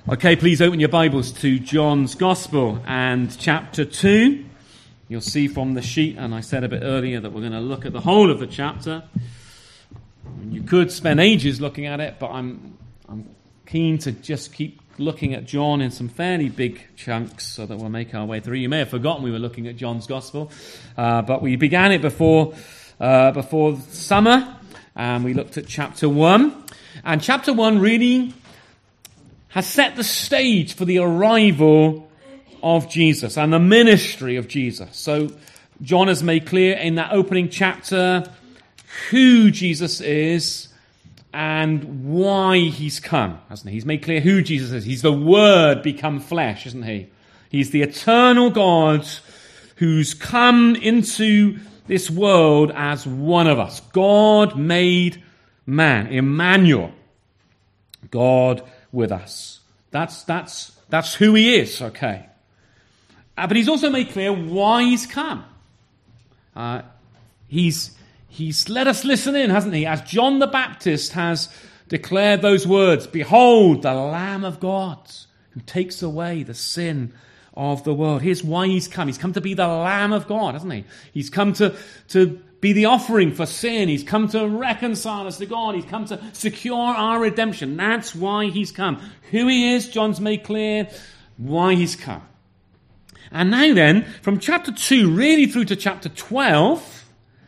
Okay, please open your Bibles to John's Gospel and chapter 2. You'll see from the sheet, and I said a bit earlier that we're going to look at the whole of the chapter. You could spend ages looking at it, but I'm keen to just keep looking at John in some fairly big chunks so that we'll make our way through. You may have forgotten we were looking at John's Gospel, but we began it before summer, and we looked at chapter 1. And chapter 1 really has set the stage for the arrival of Jesus and the ministry of Jesus. So John has made clear in that opening chapter who Jesus is and why he's come, hasn't he? He's made clear who Jesus is. He's the Word become flesh, isn't he? He's the eternal God who's come into this world as one of us. God made man. Emmanuel. God with us. That's who he is, okay. But he's also made clear why he's come. He's let us listen in, hasn't he? As John the Baptist has declared those words, "Behold, the Lamb of God who takes away the sin of the world." Here's why he's come. He's come to be the Lamb of God, hasn't he? He's come to be the offering for sin. He's come to reconcile us to God. He's come to secure our redemption. That's why he's come. Who he is, John's made clear. Why he's come. And now then, from chapter 2 really through to chapter 12,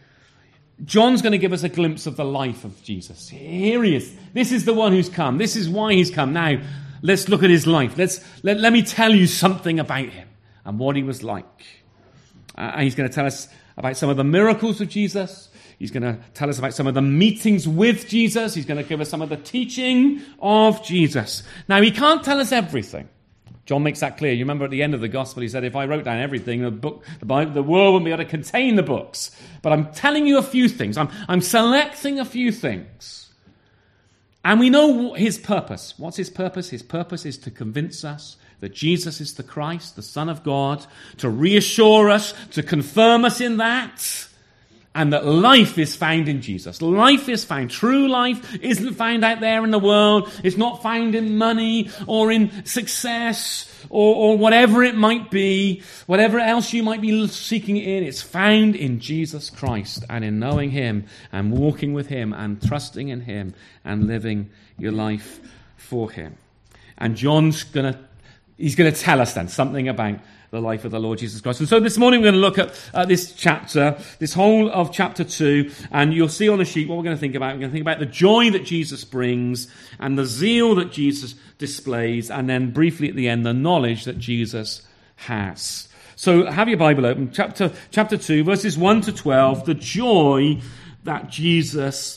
John's going to give us a glimpse of the life of Jesus. Here he is. This is the one who's come. This is why he's come. Now, let's look at his life. Let me tell you something about him and what he was like. And he's going to tell us about some of the miracles of Jesus. He's going to tell us about some of the meetings with Jesus. He's going to give us some of the teaching of Jesus. Now, he can't tell us everything. John makes that clear. You remember at the end of the gospel, he said, if I wrote down everything, the world wouldn't be able to contain the books. But I'm telling you a few things. I'm selecting a few things. And we know his purpose. What's his purpose? His purpose is to convince us that Jesus is the Christ, the Son of God, to reassure us, to confirm us in that, and that life is found in Jesus. Life is found. True life isn't found out there in the world. It's not found in money or in success or whatever it might be, whatever else you might be seeking it in. It's found in Jesus Christ and in knowing him and walking with him and trusting in him and living your life for him. And John's He's going to tell us then something about the life of the Lord Jesus Christ. And so this morning we're going to look at this chapter, this whole of chapter 2, and you'll see on the sheet what we're going to think about. We're going to think about the joy that Jesus brings and the zeal that Jesus displays, and then briefly at the end, the knowledge that Jesus has. So have your Bible open, chapter 2, verses 1 to 12, the joy that Jesus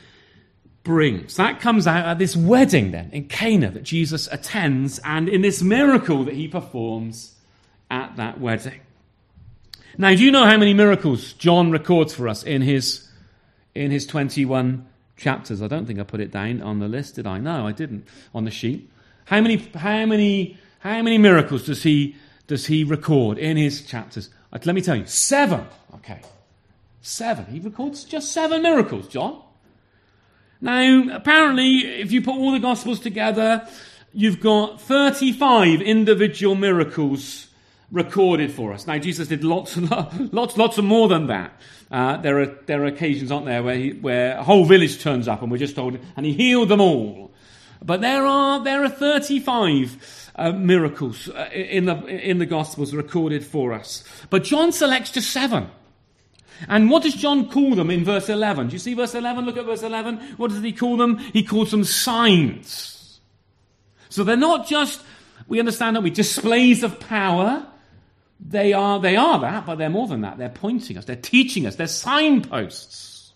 brings. That comes out at this wedding then in Cana that Jesus attends and in this miracle that he performs at that wedding. Now, do you know how many miracles John records for us in his 21 chapters? I don't think I put it down on the list, did I? No, I didn't on the sheet. How many miracles does he record in his chapters? Let me tell you, 7. Okay. 7. He records just 7 miracles, John. Now, apparently, if you put all the Gospels together, you've got 35 individual miracles recorded for us. Now, Jesus did lots of more than that. There are occasions, aren't there, where a whole village turns up and we're just told, and he healed them all. But there are 35 miracles in the Gospels recorded for us. But John selects just 7. And what does John call them in verse 11? Do you see verse 11? Look at verse 11. What does he call them? He calls them signs. So they're not just, we understand that displays of power. They are that, but they're more than that. They're pointing us. They're teaching us. They're signposts.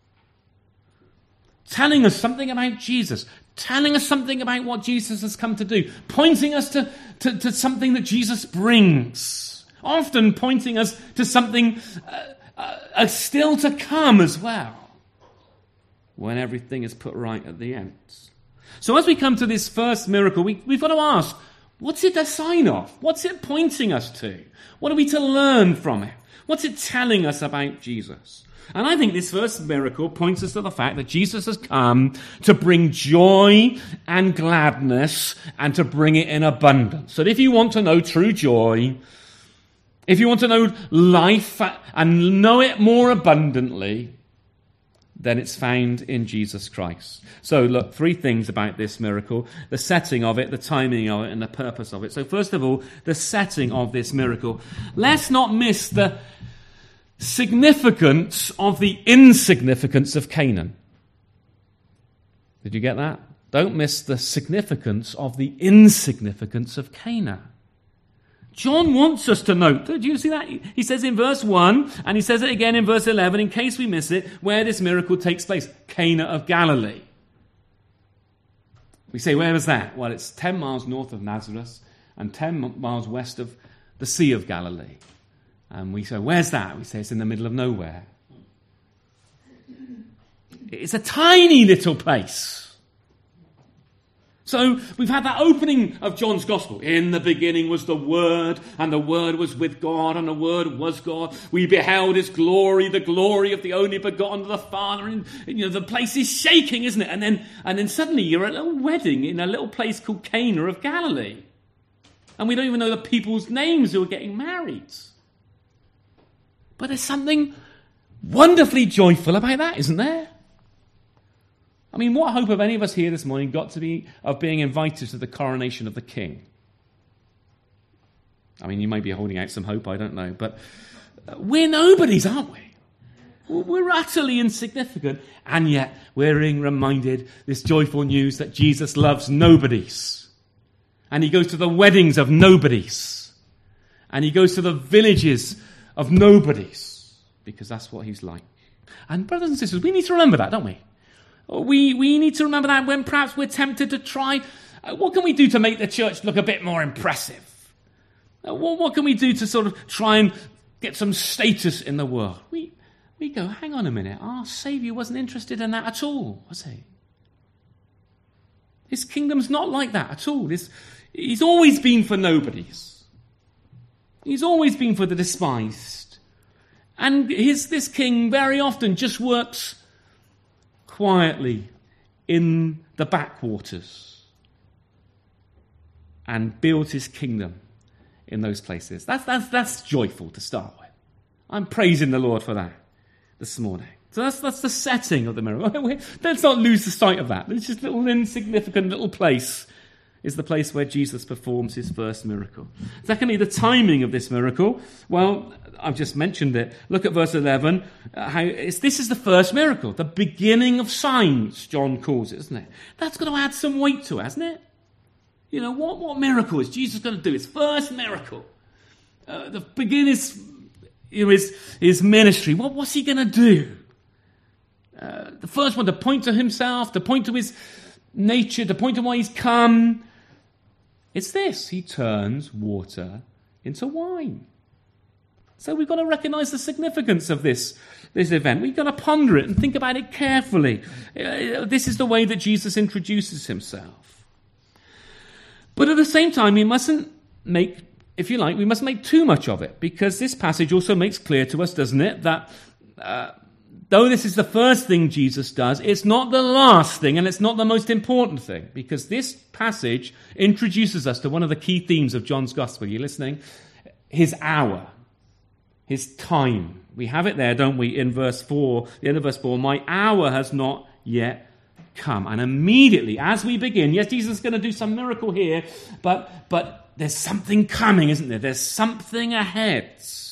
Telling us something about Jesus. Telling us something about what Jesus has come to do. Pointing us to something that Jesus brings. Often pointing us to something still to come as well, when everything is put right at the end. So as we come to this first miracle, we've got to ask, what's it a sign of? What's it pointing us to? What are we to learn from it? What's it telling us about Jesus? And I think this first miracle points us to the fact that Jesus has come to bring joy and gladness and to bring it in abundance. So if you want to know true joy, if you want to know life and know it more abundantly, then it's found in Jesus Christ. So look, 3 things about this miracle: the setting of it, the timing of it, and the purpose of it. So first of all, the setting of this miracle. Let's not miss the significance of the insignificance of Canaan. Did you get that? Don't miss the significance of the insignificance of Canaan. John wants us to note, do you see that? He says in verse 1, and he says it again in verse 11, in case we miss it, where this miracle takes place: Cana of Galilee. We say, where was that? Well, it's 10 miles north of Nazareth and 10 miles west of the Sea of Galilee. And we say, where's that? We say it's in the middle of nowhere. It's a tiny little place. So we've had that opening of John's Gospel. In the beginning was the Word, and the Word was with God, and the Word was God. We beheld His glory, the glory of the only begotten of the Father. And the place is shaking, isn't it? And then suddenly you're at a little wedding in a little place called Cana of Galilee. And we don't even know the people's names who are getting married. But there's something wonderfully joyful about that, isn't there? I mean, what hope have any of us here this morning got to be of being invited to the coronation of the king? I mean, you may be holding out some hope, I don't know. But we're nobodies, aren't we? We're utterly insignificant. And yet we're being reminded this joyful news that Jesus loves nobodies. And he goes to the weddings of nobodies. And he goes to the villages of nobodies, because that's what he's like. And brothers and sisters, we need to remember that, don't we? We need to remember that when perhaps we're tempted to try, what can we do to make the church look a bit more impressive? What can we do to sort of try and get some status in the world? We go, hang on a minute, our Saviour wasn't interested in that at all, was he? His kingdom's not like that at all. He's always been for nobodies. He's always been for the despised. And this king very often just works quietly in the backwaters and builds his kingdom in those places. That's joyful to start with. I'm praising the Lord for that this morning. So that's the setting of the miracle. Let's not lose the sight of that. It's just a little insignificant little place is the place where Jesus performs his first miracle. Secondly, the timing of this miracle. Well, I've just mentioned it. Look at verse 11. This is the first miracle, the beginning of signs, John calls it, isn't it? That's going to add some weight to it, hasn't it? What miracle is Jesus going to do? His first miracle. The beginning his ministry. What's he going to do? The first one, to point to himself, to point to his nature, to point to why he's come. It's this: he turns water into wine. So we've got to recognise the significance of this event. We've got to ponder it and think about it carefully. This is the way that Jesus introduces himself. But at the same time, we mustn't make, if you like, we mustn't make too much of it, because this passage also makes clear to us, doesn't it, that though this is the first thing Jesus does, it's not the last thing, and it's not the most important thing, because this passage introduces us to one of the key themes of John's Gospel. Are you listening? His hour, his time. We have it there, don't we, in verse 4, the end of verse 4, my hour has not yet come. And immediately, as we begin, yes, Jesus is going to do some miracle here, but there's something coming, isn't there? There's something ahead.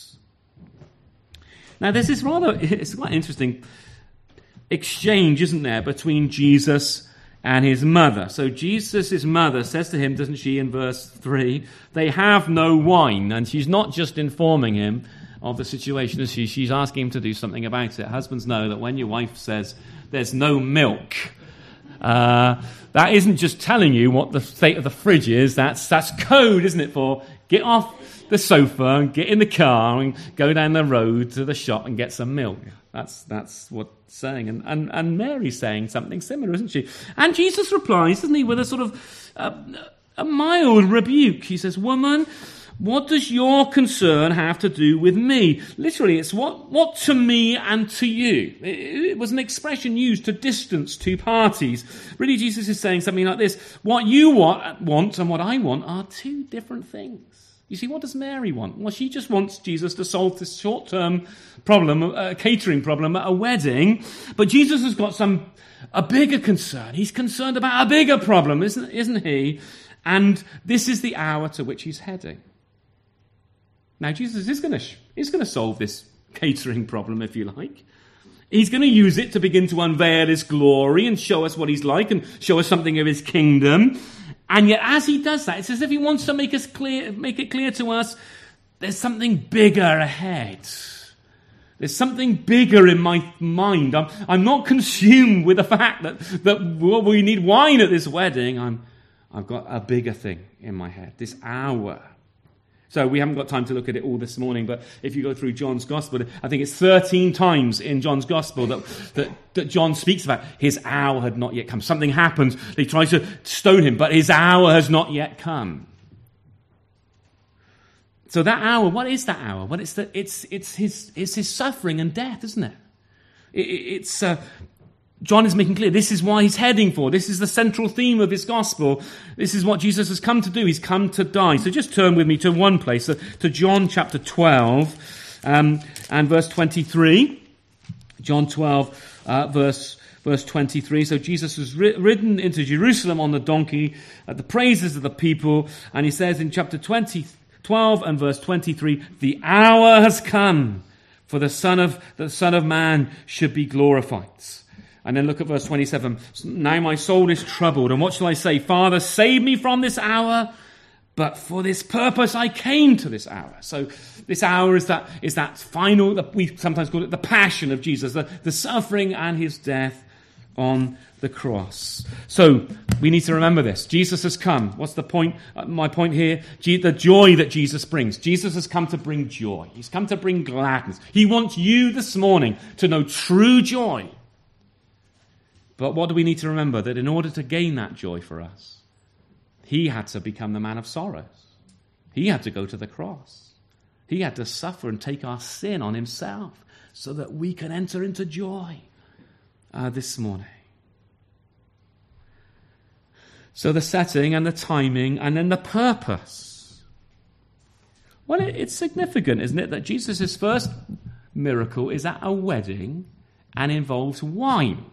Now, there's this it's quite interesting exchange, isn't there, between Jesus and his mother. So Jesus' mother says to him, doesn't she, in verse 3, they have no wine. And she's not just informing him of the situation, is she? She's asking him to do something about it. Husbands know that when your wife says there's no milk, that isn't just telling you what the state of the fridge is. That's code, isn't it, for get off the sofa and get in the car and go down the road to the shop and get some milk. That's what it's saying. And Mary's saying something similar, isn't she? And Jesus replies, doesn't he, with a sort of a mild rebuke. He says, woman, What does your concern have to do with me? Literally, it's what to me and to you. It was an expression used to distance two parties. Really, Jesus is saying something like this. What you want and what I want are two different things. You see, what does Mary want? Well, she just wants Jesus to solve this short-term problem, a catering problem at a wedding. But Jesus has got a bigger concern. He's concerned about a bigger problem, isn't he? And this is the hour to which he's heading. Now, Jesus is going to solve this catering problem, if you like. He's going to use it to begin to unveil his glory and show us what he's like and show us something of his kingdom. And yet, as he does that, it's as if he wants to make it clear to us, there's something bigger ahead. There's something bigger in my mind. I'm not consumed with the fact that we need wine at this wedding. I've got a bigger thing in my head, this hour. So we haven't got time to look at it all this morning, but if you go through John's Gospel, I think it's 13 times in John's Gospel that John speaks about his hour had not yet come. Something happens. They try to stone him, but his hour has not yet come. So that hour, what is that hour? Well, it's his suffering and death, isn't it? John is making clear this is why he's heading for. This is the central theme of his gospel. This is what Jesus has come to do. He's come to die. So just turn with me to one place, to John chapter 12 and verse 23. John 12, verse 23. So Jesus was ridden into Jerusalem on the donkey at the praises of the people. And he says in chapter 12 and verse 23, the hour has come for the Son of Man should be glorified. And then look at verse 27. Now my soul is troubled. And what shall I say? Father, save me from this hour. But for this purpose I came to this hour. So this hour is that final, we sometimes call it the passion of Jesus, the suffering and his death on the cross. So we need to remember this. Jesus has come. What's the point? My point here, the joy that Jesus brings. Jesus has come to bring joy. He's come to bring gladness. He wants you this morning to know true joy. But what do we need to remember? That in order to gain that joy for us, he had to become the man of sorrows. He had to go to the cross. He had to suffer and take our sin on himself so that we can enter into joy this morning. So the setting and the timing and then the purpose. Well, it's significant, isn't it, that Jesus' first miracle is at a wedding and involves wine.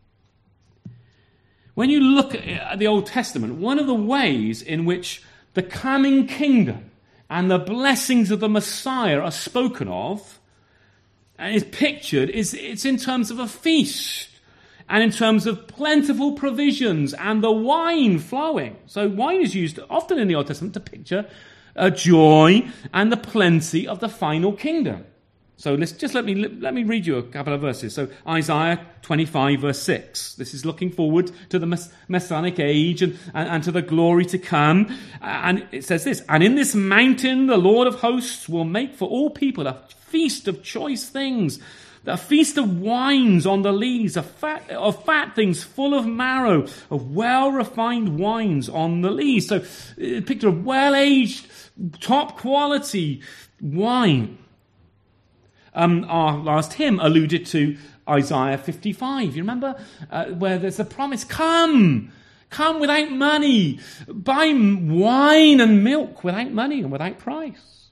When you look at the Old Testament, one of the ways in which the coming kingdom and the blessings of the Messiah are spoken of and is pictured, it's in terms of a feast and in terms of plentiful provisions and the wine flowing. So wine is used often in the Old Testament to picture a joy and the plenty of the final kingdom. So let me read you a couple of verses. So Isaiah 25 verse 6. This is looking forward to the Messianic age and to the glory to come. And it says this, and in this mountain the Lord of hosts will make for all people a feast of choice things, a feast of wines on the lees, of fat things full of marrow, of well-refined wines on the lees. So a picture of well-aged, top-quality wine. Our last hymn alluded to Isaiah 55. You remember where there's a promise, come without money, buy wine and milk without money and without price.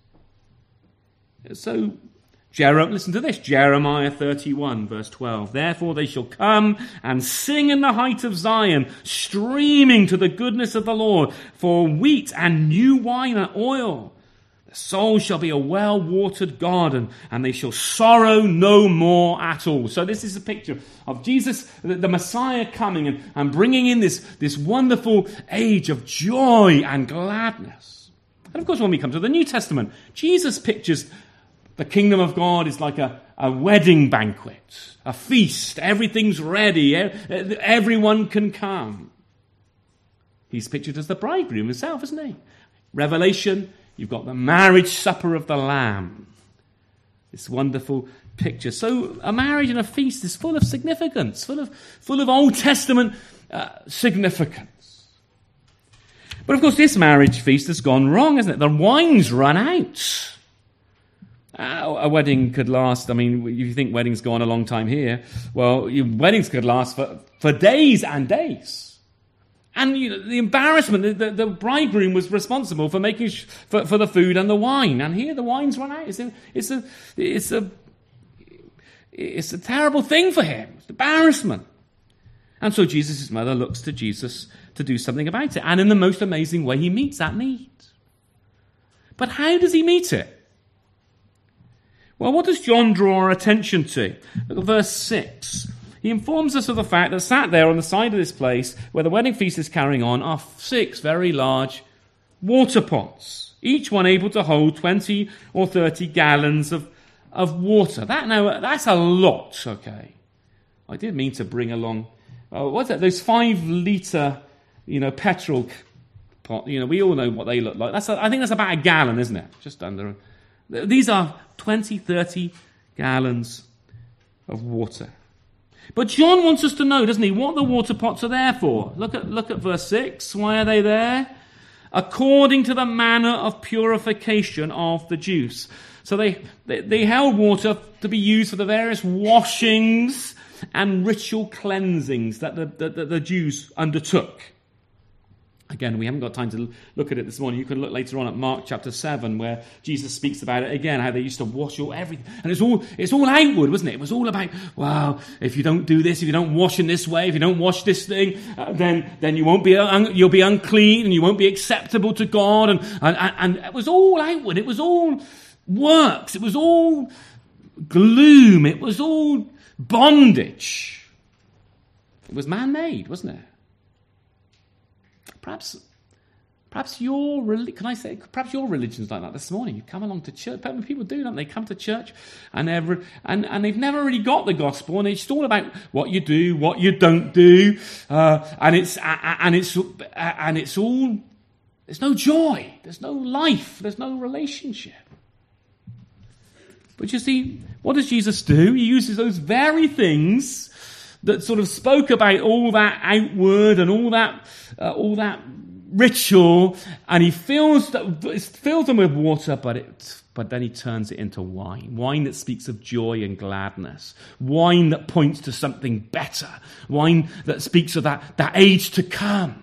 So, listen to this, Jeremiah 31 verse 12. Therefore they shall come and sing in the height of Zion, streaming to the goodness of the Lord, for wheat and new wine and oil. The soul shall be a well-watered garden, and they shall sorrow no more at all. So this is a picture of Jesus, the Messiah, coming and bringing in this wonderful age of joy and gladness. And of course, when we come to the New Testament, Jesus pictures the kingdom of God is like a wedding banquet, a feast. Everything's ready. Everyone can come. He's pictured as the bridegroom himself, isn't he? Revelation, you've got the marriage supper of the Lamb. This wonderful picture. So a marriage and a feast is full of significance, full of Old Testament significance. But of course, this marriage feast has gone wrong, hasn't it? The wine's run out. A wedding could last, if you think weddings go on a long time here, well, weddings could last for days and days. And the embarrassment, the bridegroom was responsible for making for the food and the wine. And here the wine's run out. It's a terrible thing for him. It's embarrassment. And so Jesus' mother looks to Jesus to do something about it. And in the most amazing way, he meets that need. But how does he meet it? Well, what does John draw our attention to? Look at verse 6. He informs us of the fact that sat there on the side of this place where the wedding feast is carrying on are 6 very large water pots, each one able to hold 20 or 30 gallons of water. That's a lot, okay? I did mean to bring along, what's that? Those 5-litre, petrol pot. We all know what they look like. I think that's about a gallon, isn't it? Just under. These are 20, 30 gallons of water. But John wants us to know, doesn't he, what the water pots are there for. Look at verse 6. Why are they there? According to the manner of purification of the Jews. So they held water to be used for the various washings and ritual cleansings that the Jews undertook. Again, we haven't got time to look at it this morning. You can look later on at Mark chapter 7, where Jesus speaks about it again, how they used to wash everything. And it's all outward, wasn't it? It was all about, wow, if you don't do this, if you don't wash in this way, if you don't wash this thing, then you won't be, you'll be unclean and you won't be acceptable to God. And it was all outward. It was all works. It was all gloom. It was all bondage. It was man-made, wasn't it? Perhaps your religion's like that this morning. You come along to church. People do, don't they? Come to church and they've never really got the gospel, and it's all about what you do, what you don't do, and it's all. There's no joy. There's no life. There's no relationship. But you see, what does Jesus do? He uses those very things that sort of spoke about all that outward and all that ritual, and he fills them with water, but then he turns it into wine that speaks of joy and gladness, wine that points to something better, wine that speaks of that age to come.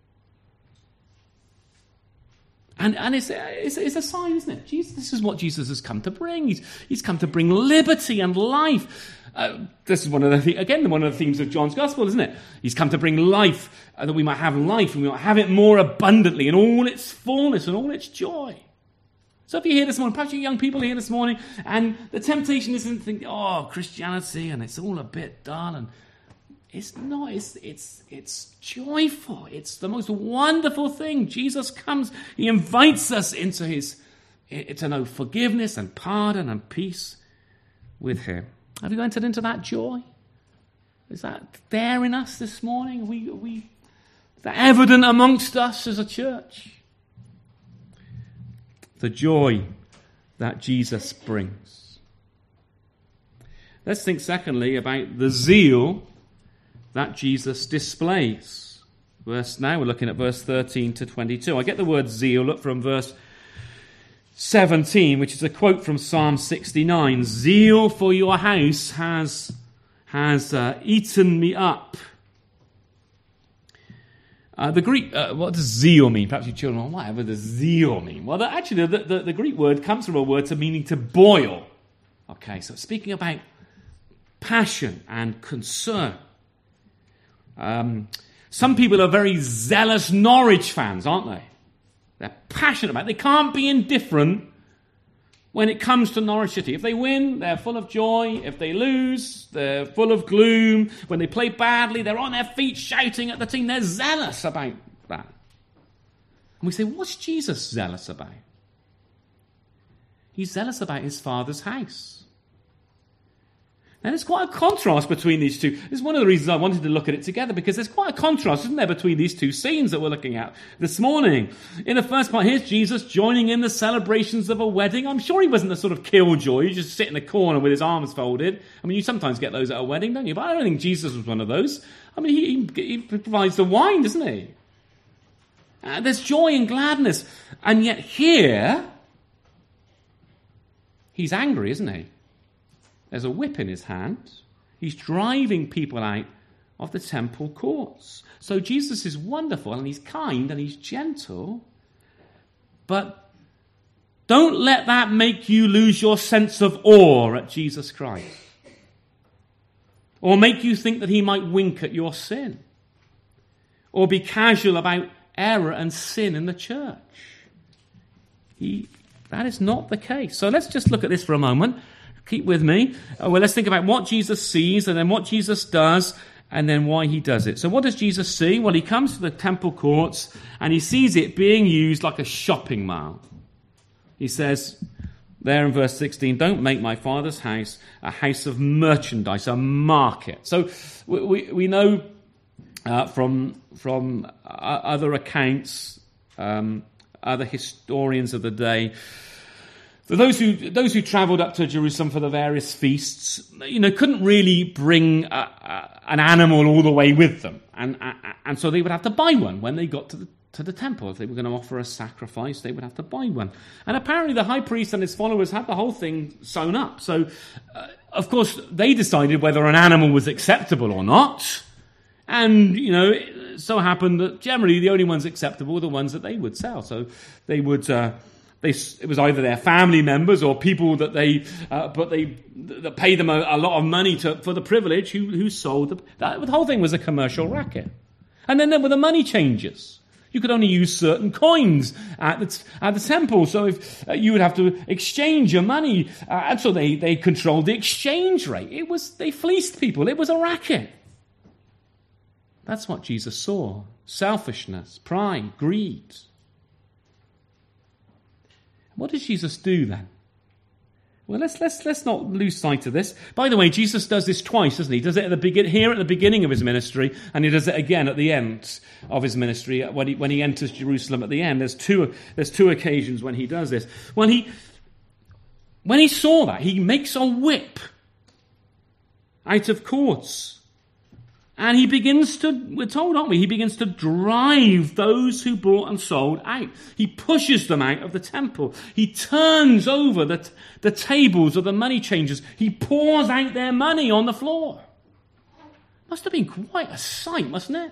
And it's a sign, isn't it? This is what Jesus has come to bring. He's come to bring liberty and life. This is one of the themes of John's Gospel, isn't it? He's come to bring life, that we might have life, and we might have it more abundantly in all its fullness and all its joy. So if you're here this morning, perhaps you young people are here this morning, and the temptation isn't to think, Christianity, and it's all a bit dull, and it's not. It's joyful. It's the most wonderful thing. Jesus comes, he invites us into to know forgiveness and pardon and peace with him. Have you entered into that joy? Is that there in us this morning? Is that evident amongst us as a church? The joy that Jesus brings. Let's think secondly about the zeal that Jesus displays. Now we're looking at verse 13 to 22. I get the word zeal. Look from verse 17, which is a quote from Psalm 69. Zeal for your house has eaten me up. The Greek, what does zeal mean? Perhaps you children, whatever does zeal mean? Well, actually, the Greek word comes from a word meaning to boil. Okay, so speaking about passion and concern. Some people are very zealous Norwich fans, aren't they? They're passionate about it. They can't be indifferent when it comes to Norwich City. If they win, they're full of joy. If they lose, they're full of gloom. When they play badly, they're on their feet shouting at the team. They're zealous about that. And we say, what's Jesus zealous about? He's zealous about his Father's house. And there's quite a contrast between these two. This is one of the reasons I wanted to look at it together, because there's quite a contrast, isn't there, between these two scenes that we're looking at this morning. In the first part, here's Jesus joining in the celebrations of a wedding. I'm sure he wasn't the sort of killjoy who just sit in a corner with his arms folded. I mean, you sometimes get those at a wedding, don't you? But I don't think Jesus was one of those. I mean, he provides the wine, doesn't he? There's joy and gladness. And yet here, he's angry, isn't he? There's a whip in his hand. He's driving people out of the temple courts. So Jesus is wonderful, and he's kind, and he's gentle. But don't let that make you lose your sense of awe at Jesus Christ. Or make you think that he might wink at your sin. Or be casual about error and sin in the church. That is not the case. So let's just look at this for a moment. Keep with me. Well, let's think about what Jesus sees, and then what Jesus does, and then why he does it. So what does Jesus see? Well, he comes to the temple courts, and he sees it being used like a shopping mall. He says there in verse 16, don't make my Father's house a house of merchandise, a market. So we know from other accounts, other historians of the day, for those who travelled up to Jerusalem for the various feasts, couldn't really bring an animal all the way with them, and so they would have to buy one when they got to the temple. If they were going to offer a sacrifice, they would have to buy one. And apparently, the high priest and his followers had the whole thing sewn up. So, of course, they decided whether an animal was acceptable or not. And it so happened that generally the only ones acceptable were the ones that they would sell. So they would. It was either their family members or people that that paid them a lot of money for the privilege who sold them. The whole thing was a commercial racket. And then there were the money changers. You could only use certain coins at the temple, so if you would have to exchange your money, and so they controlled the exchange rate. They fleeced people. It was a racket. That's what Jesus saw: selfishness, pride, greed. What does Jesus do then? Well, let's not lose sight of this. By the way, Jesus does this twice, doesn't he? He does it here at the beginning of his ministry, and he does it again at the end of his ministry when he enters Jerusalem at the end. There's two occasions when he does this. When he saw that, he makes a whip out of cords. And he begins to, we're told, aren't we? He begins to drive those who bought and sold out. He pushes them out of the temple. He turns over the tables of the money changers. He pours out their money on the floor. Must have been quite a sight, mustn't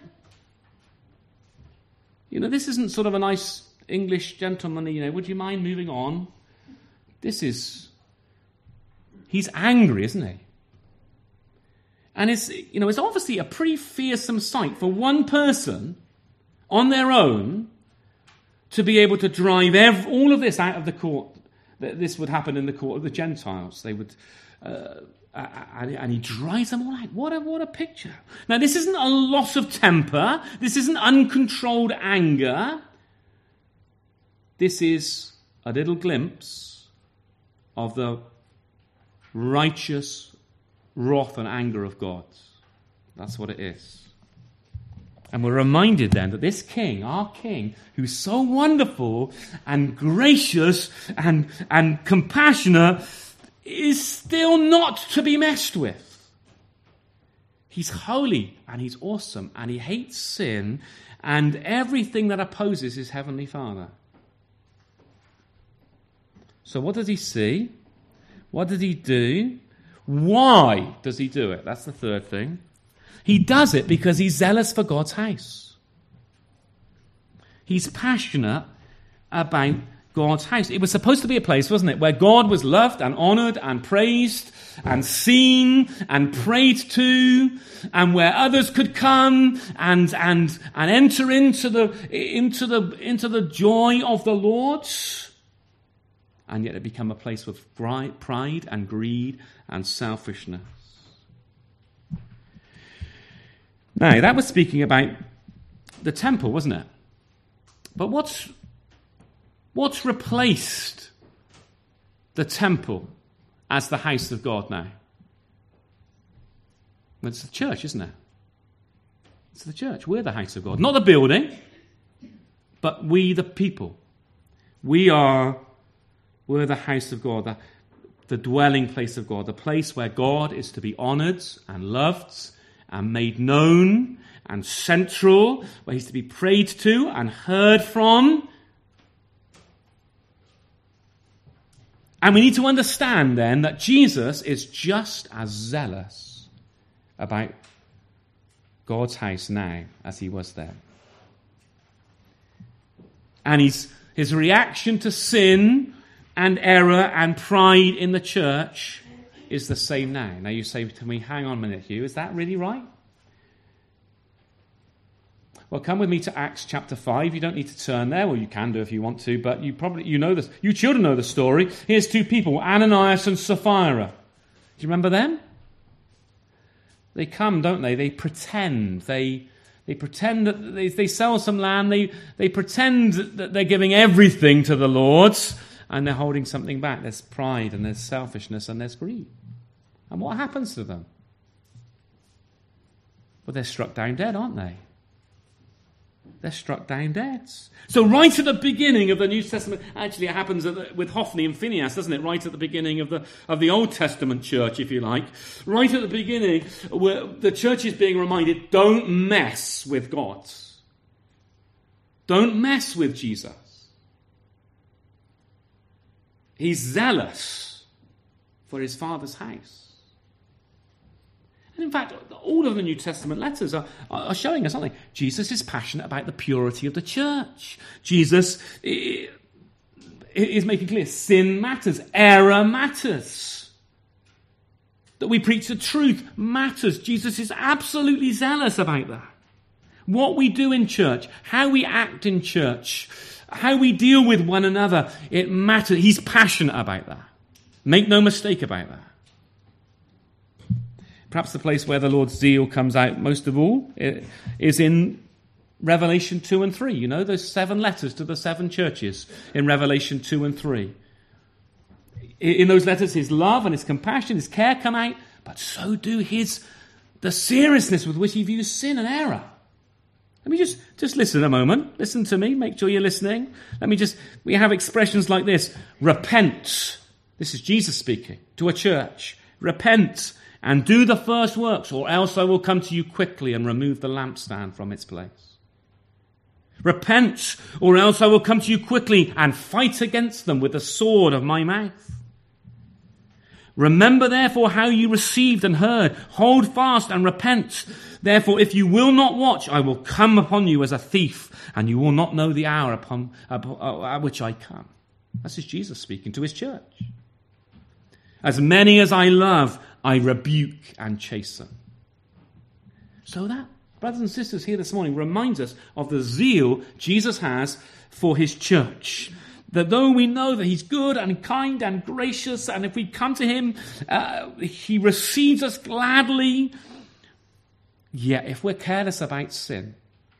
it? This isn't sort of a nice English gentleman, would you mind moving on? He's angry, isn't he? And it's obviously a pretty fearsome sight for one person on their own to be able to drive all of this out of the court. This would happen in the court of the Gentiles. They would, and he drives them all out. What a picture! Now, this isn't a loss of temper. This isn't uncontrolled anger. This is a little glimpse of the righteous wrath and anger of God. That's what it is. And we're reminded then that this king, our king, who's so wonderful and gracious and compassionate, is still not to be messed with. He's holy and he's awesome and he hates sin and everything that opposes his heavenly Father. So what does he see? What does he do? Why does he do it? That's the third thing. He does it because he's zealous for God's house. He's passionate about God's house. It was supposed to be a place, wasn't it, where God was loved and honoured and praised and seen and prayed to, and where others could come and enter into the joy of the Lord. And yet it became a place with pride and greed and selfishness. Now, that was speaking about the temple, wasn't it? But what's replaced the temple as the house of God now? Well, it's the church, isn't it? It's the church. We're the house of God. Not the building, but we the people. We're the house of God, the dwelling place of God, the place where God is to be honoured and loved and made known and central, where he's to be prayed to and heard from. And we need to understand then that Jesus is just as zealous about God's house now as he was then. And his reaction to sin and error and pride in the church is the same now. Now you say to me, hang on a minute, Hugh, is that really right? Well, come with me to Acts chapter 5. You don't need to turn there. Well, you can do if you want to, but you know this. You children know the story. Here's two people, Ananias and Sapphira. Do you remember them? They come, don't they? They pretend. They pretend that they sell some land. They pretend that they're giving everything to the Lord, and they're holding something back. There's pride and there's selfishness and there's greed. And what happens to them? Well, they're struck down dead, aren't they? They're struck down dead. So right at the beginning of the New Testament, actually it happens with Hophni and Phinehas, doesn't it? Right at the beginning of the Old Testament church, if you like. Right at the beginning, where the church is being reminded, don't mess with God. Don't mess with Jesus. He's zealous for his Father's house. And in fact, all of the New Testament letters are showing us something. Jesus is passionate about the purity of the church. Jesus is making clear sin matters, error matters. That we preach the truth matters. Jesus is absolutely zealous about that. What we do in church, how we act in church, how we deal with one another, it matters. He's passionate about that. Make no mistake about that. Perhaps the place where the Lord's zeal comes out most of all is in Revelation 2 and 3. You know, those 7 letters to the 7 churches in Revelation 2 and 3. In those letters, his love and his compassion, his care come out, but so do the seriousness with which he views sin and error. Let me just listen a moment. Listen to me. Make sure you're listening. We have expressions like this. Repent. This is Jesus speaking to a church. Repent and do the first works, or else I will come to you quickly and remove the lampstand from its place. Repent, or else I will come to you quickly and fight against them with the sword of my mouth. Remember, therefore, how you received and heard. Hold fast and repent. Therefore, if you will not watch, I will come upon you as a thief, and you will not know the hour at which I come. This is Jesus speaking to his church. As many as I love, I rebuke and chasten. So that, brothers and sisters, here this morning reminds us of the zeal Jesus has for his church. That though we know that he's good and kind and gracious, and if we come to him, he receives us gladly. Yet if we're careless about sin,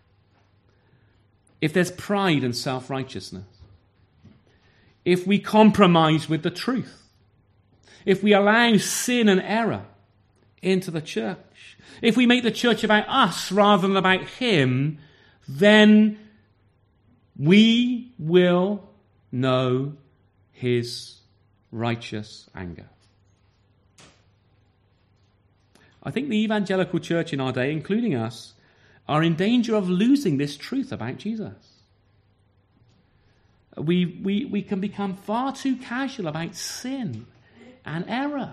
if there's pride and self-righteousness, if we compromise with the truth, if we allow sin and error into the church, if we make the church about us rather than about him, then we will know his righteous anger. I think the evangelical church in our day, including us, are in danger of losing this truth about Jesus. We can become far too casual about sin and error.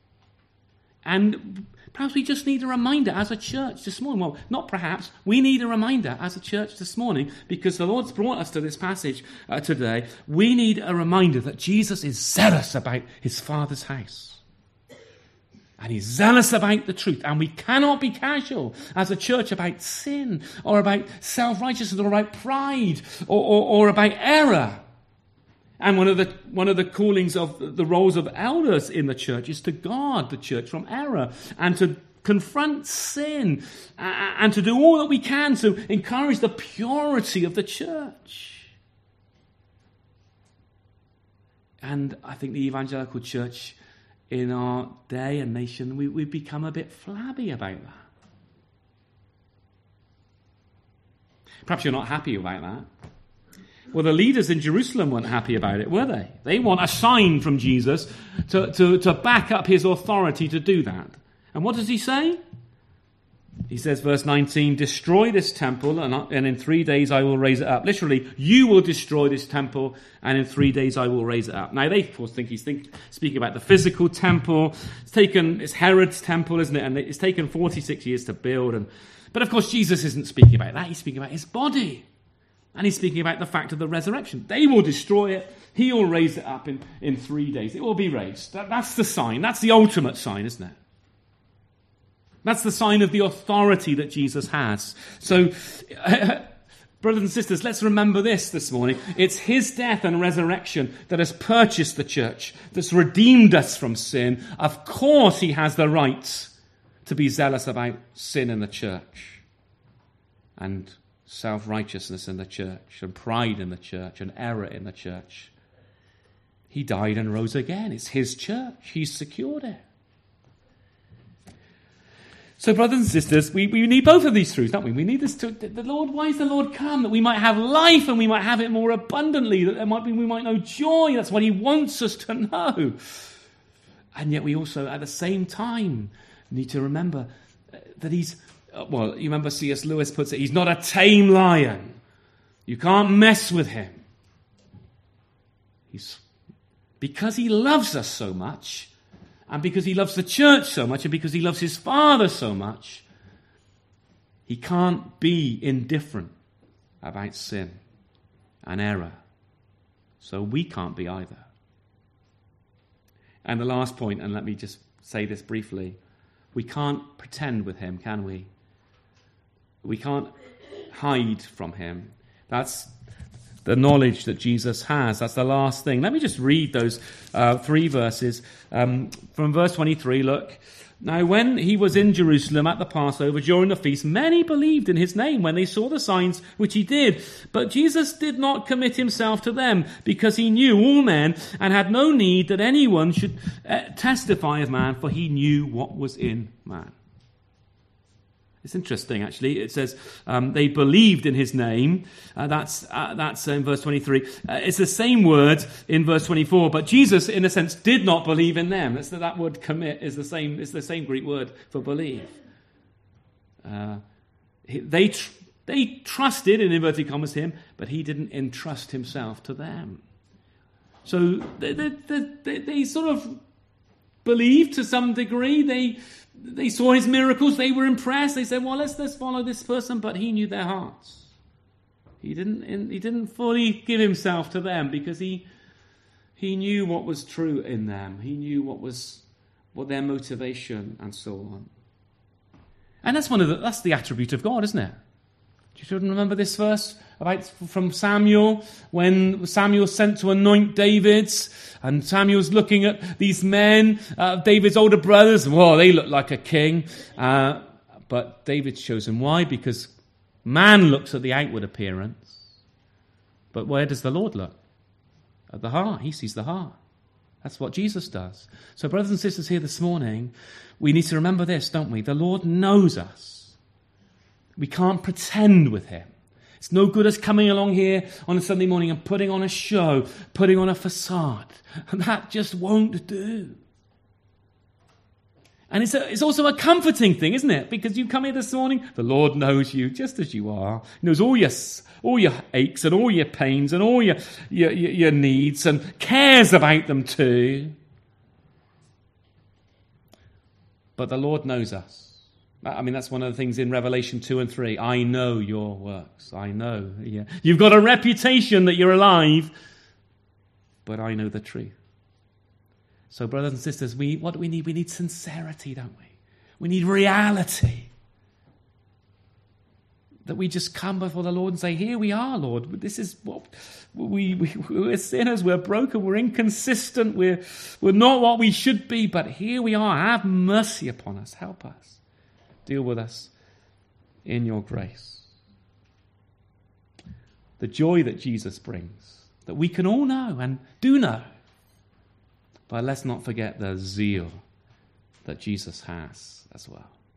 And perhaps we just need a reminder as a church this morning. Well, not perhaps. We need a reminder as a church this morning, because the Lord's brought us to this passage today. We need a reminder that Jesus is zealous about his Father's house. And he's zealous about the truth. And we cannot be casual as a church about sin or about self-righteousness or about pride or about error. And one of the callings of the roles of elders in the church is to guard the church from error and to confront sin and to do all that we can to encourage the purity of the church. And I think the evangelical church in our day and nation, we've become a bit flabby about that. Perhaps you're not happy about that. Well, the leaders in Jerusalem weren't happy about it, were they? They want a sign from Jesus to back up his authority to do that. And what does he say? He says, verse 19, destroy this temple, and in 3 days I will raise it up. Literally, you will destroy this temple, and in 3 days I will raise it up. Now, they, of course, think he's speaking about the physical temple. It's Herod's temple, isn't it? And it's taken 46 years to build. But, of course, Jesus isn't speaking about that. He's speaking about his body. And he's speaking about the fact of the resurrection. They will destroy it. He will raise it up in 3 days. It will be raised. That's the sign. That's the ultimate sign, isn't it? That's the sign of the authority that Jesus has. So, brothers and sisters, let's remember this morning. It's his death and resurrection that has purchased the church, that's redeemed us from sin. Of course, he has the right to be zealous about sin in the church, and self-righteousness in the church, and pride in the church, and error in the church. He died and rose again. It's his church. He's secured it. So, brothers and sisters, we need both of these truths, don't we? We need this to the Lord. Why is the Lord come? That we might have life and we might have it more abundantly. That we might know joy. That's what he wants us to know. And yet we also, at the same time, need to remember that he's, well, you remember C.S. Lewis puts it, he's not a tame lion. You can't mess with him. Because he loves us so much, and because he loves the church so much, and because he loves his Father so much, he can't be indifferent about sin and error. So we can't be either. And the last point, and let me just say this briefly, we can't pretend with him, can we? We can't hide from him. That's the knowledge that Jesus has. That's the last thing. Let me just read those 3 verses. From verse 23, look. Now, when he was in Jerusalem at the Passover during the feast, many believed in his name when they saw the signs which he did. But Jesus did not commit himself to them, because he knew all men and had no need that anyone should testify of man, for he knew what was in man. It's interesting, actually. It says they believed in his name. That's in verse 23. It's the same word in verse 24. But Jesus, in a sense, did not believe in them. That word commit is the same. It's the same Greek word for believe. They trusted, in inverted commas, him, but he didn't entrust himself to them. So they sort of believed to some degree. They saw his miracles. They were impressed. They said, well, let's follow this person. But he knew their hearts. He didn't fully give himself to them, because he knew what was true in them. He knew what their motivation and so on. And that's the attribute of God, isn't it? Do you remember this verse from Samuel, when Samuel sent to anoint David, and Samuel's looking at these men, David's older brothers, and they look like a king. But David's chosen. Why? Because man looks at the outward appearance, but where does the Lord look? At the heart. He sees the heart. That's what Jesus does. So, brothers and sisters here this morning, we need to remember this, don't we? The Lord knows us. We can't pretend with him. It's no good us coming along here on a Sunday morning and putting on a show, putting on a facade. And that just won't do. And it's also a comforting thing, isn't it? Because you come here this morning, the Lord knows you just as you are. He knows all your aches and all your pains and all your needs, and cares about them too. But the Lord knows us. I mean, that's one of the things in Revelation 2 and 3. I know your works. I know. Yeah. You've got a reputation that you're alive, but I know the truth. So, brothers and sisters, what do we need? We need sincerity, don't we? We need reality. That we just come before the Lord and say, here we are, Lord. This is what we're sinners. We're broken. We're inconsistent. We're not what we should be, but here we are. Have mercy upon us. Help us. Deal with us in your grace. The joy that Jesus brings, that we can all know and do know. But let's not forget the zeal that Jesus has as well.